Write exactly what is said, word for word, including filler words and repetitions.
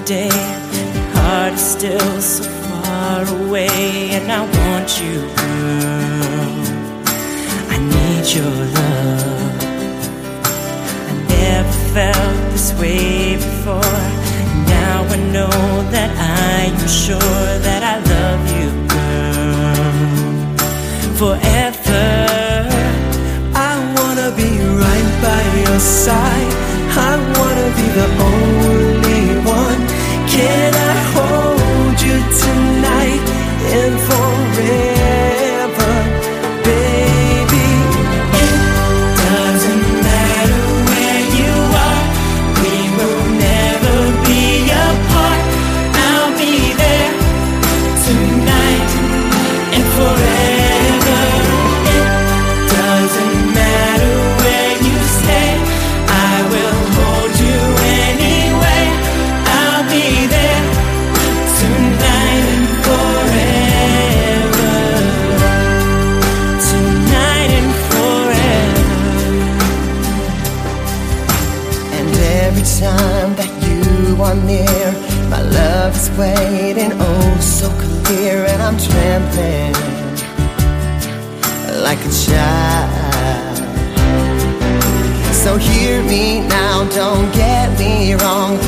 day. My heart is still so far away, and I want you, girl. I need your love. I never felt this way before. Now I know that I am sure that I love you, girl, forever. I wanna be right by your side. I wanna be the only one. Can I hold you tonight and forever, baby? It doesn't matter where you are, we will never be apart. I'll be there tonight and forever. It doesn't matter where you stay, I will hold you anyway. I'll be there tonight and forever. Tonight and forever. And every time that you are near, my love is waiting, oh so clear. And I'm trembling like a child. So hear me now, don't get me wrong.